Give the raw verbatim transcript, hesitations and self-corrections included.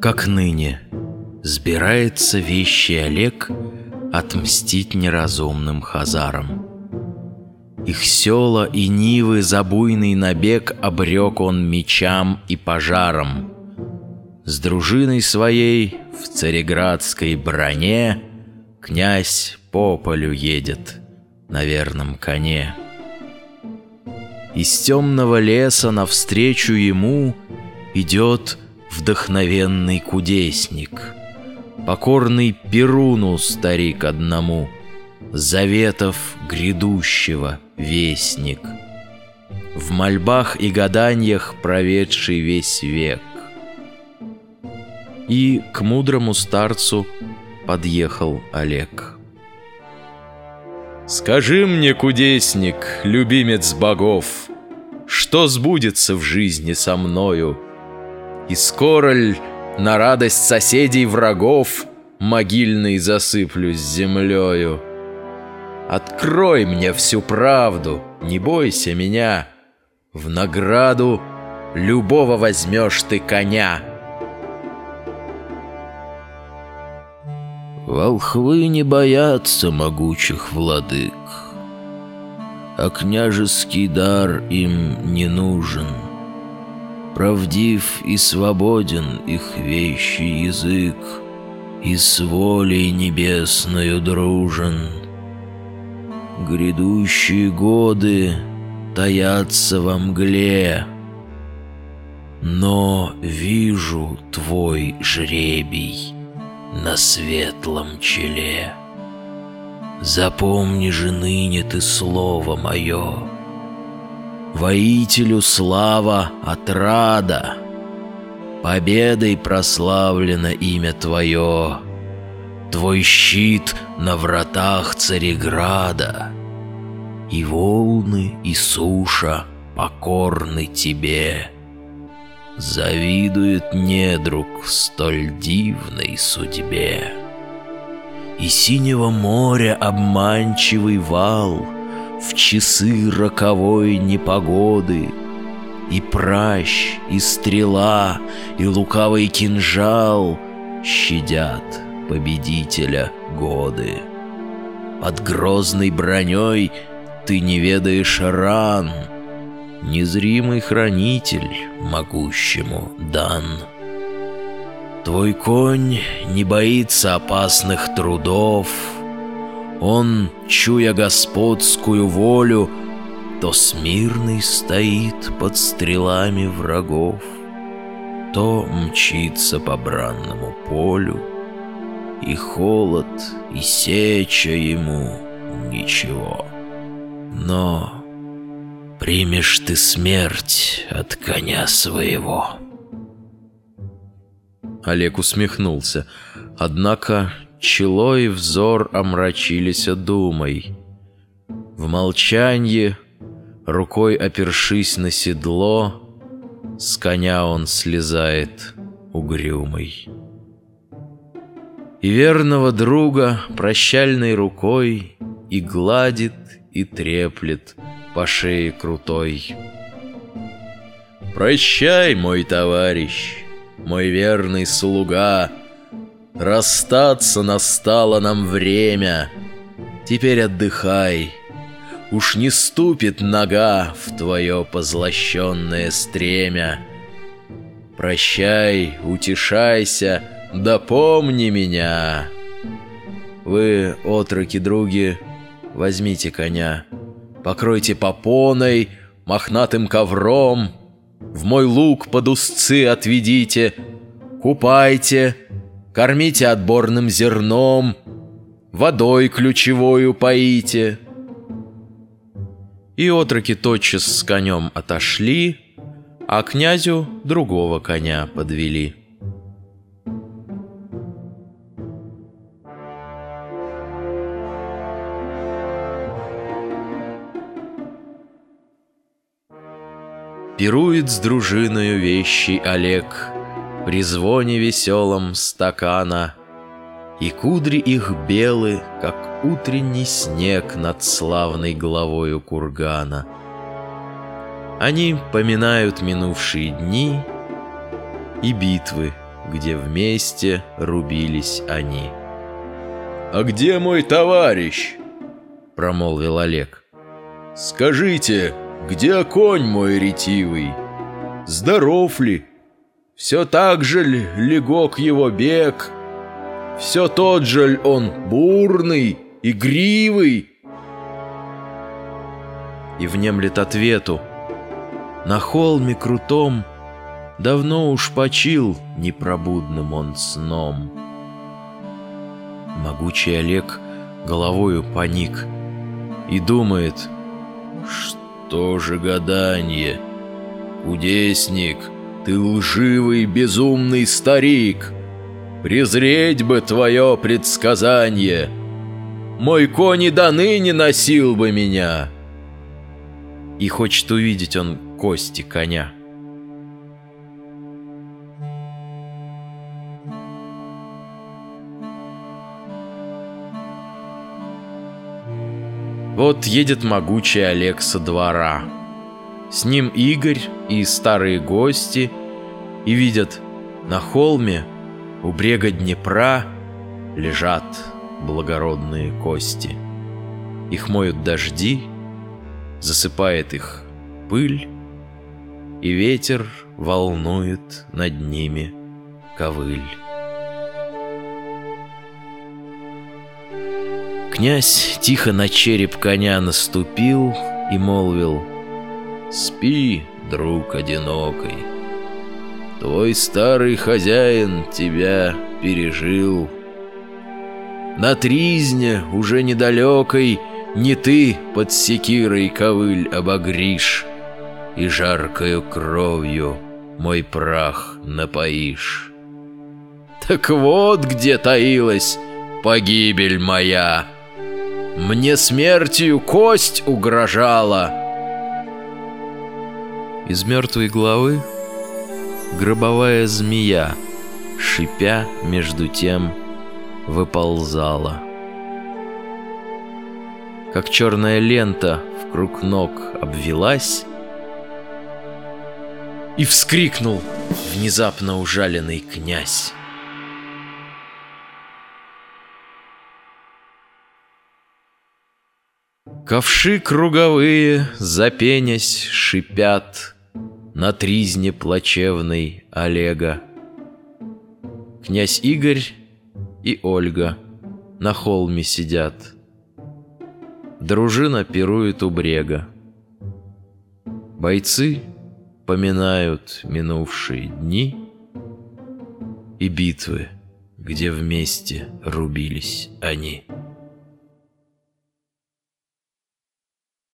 как ныне, сбирается вещий Олег отмстить неразумным хазарам. Их села и нивы за буйный набег обрек он мечам и пожарам. С дружиной своей в цареградской броне князь по полю едет на верном коне. Из темного леса навстречу ему идет вдохновенный кудесник, покорный Перуну старик одному, заветов грядущего вестник, в мольбах и гаданьях проведший весь век. И к мудрому старцу подъехал Олег. «Скажи мне, кудесник, любимец богов, что сбудется в жизни со мною? И скоро ль на радость соседей врагов могильный засыплюсь землею? Открой мне всю правду, не бойся меня, в награду любого возьмешь ты коня». Волхвы не боятся могучих владык, а княжеский дар им не нужен. Правдив и свободен их вещий язык, и с волей небесною дружен. Грядущие годы таятся во мгле, но вижу твой жребий на светлом челе. Запомни же ныне ты слово мое. Воителю слава отрада, победой прославлено имя твое. Твой щит на вратах Цареграда, и волны, и суша покорны тебе. Завидует недруг столь дивной судьбе. И синего моря обманчивый вал в часы роковой непогоды, и пращ, и стрела, и лукавый кинжал щадят победителя годы. Под грозной броней ты не ведаешь ран, незримый хранитель могущему дан. Твой конь не боится опасных трудов, он, чуя господскую волю, то смирный стоит под стрелами врагов, то мчится по бранному полю, и холод, и сеча ему ничего. Но примешь ты смерть от коня своего». Олег усмехнулся, однако чело и взор омрачились думой. В молчанье, рукой опершись на седло, с коня он слезает угрюмый. И верного друга прощальной рукой и гладит, и треплет по шее крутой. «Прощай, мой товарищ, мой верный слуга, расстаться настало нам время. Теперь отдыхай, уж не ступит нога в твое позлощенное стремя. Прощай, утешайся, да помни меня. Вы, отроки-други, возьмите коня, покройте попоной, мохнатым ковром, в мой луг под узцы отведите, купайте, кормите отборным зерном, водой ключевою поите». И отроки тотчас с конем отошли, а князю другого коня подвели. Пирует с дружиною вещий Олег при звоне веселом стакана, и кудри их белы, как утренний снег над славной главою кургана. Они поминают минувшие дни и битвы где вместе рубились они. «А где мой товарищ?» — промолвил Олег. «Скажите, где конь мой ретивый? Здоров ли? Все так же ли легок его бег? Все тот же ли он бурный, игривый?» И внемлет ответу: «На холме крутом давно уж почил непробудным он сном». Могучий Олег головою поник и думает: «Что же гаданье? Кудесник, ты лживый безумный старик! Презреть бы твое предсказание! Мой конь и до ныне носил бы меня!» И хочет увидеть он кости коня. Вот едет могучий Олег со двора. С ним Игорь и старые гости, и видят: на холме у брега Днепра лежат благородные кости. Их моют дожди, засыпает их пыль, и ветер волнует над ними ковыль. Князь тихо на череп коня наступил и молвил: «Спи, друг одинокий, твой старый хозяин тебя пережил. На тризне уже недалекой не ты под секирой ковыль обогришь и жаркою кровью мой прах напоишь. Так вот где таилась погибель моя. Мне смертью кость угрожала». Из мертвой головы гробовая змея, шипя между тем, выползала. Как черная лента вкруг ног обвелась, и вскрикнул внезапно ужаленный князь. Ковши круговые, запенясь, шипят на тризне плачевной Олега. Князь Игорь и Ольга на холме сидят. Дружина пирует у брега. Бойцы поминают минувшие дни и битвы, где вместе рубились они.